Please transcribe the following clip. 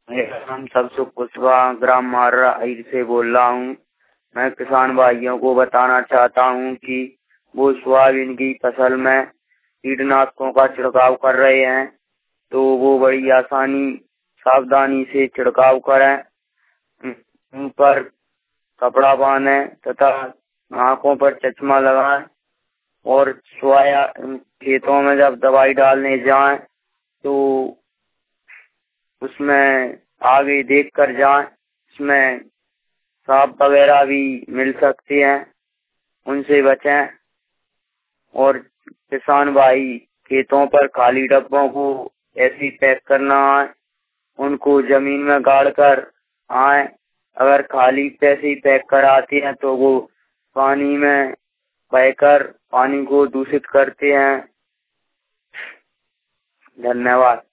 मेरा नाम सबसुख कुशवाहा ग्राम मार्रा अईर से बोल रहा हूँ। मैं किसान भाइयों को बताना चाहता हूँ कि वो सोयाबीन की फसल में कीटनाशकों का छिड़काव कर रहे हैं तो वो बड़ी आसानी सावधानी से छिड़काव करें। उन पर कपड़ा बांधे तथा आंखों पर चश्मा लगाएं और सोया खेतों में जब दवाई डालने जाएं तो उसमें आगे देख कर जाएं। उसमें सांप वगैरह भी मिल सकते हैं, उनसे बचें। और किसान भाई खेतों पर खाली डब्बों को ऐसे ही पैक करना है, उनको जमीन में गाड़ कर आए। अगर खाली पैसे ही पैक कर आते हैं तो वो पानी में बहकर पानी को दूषित करते हैं। धन्यवाद।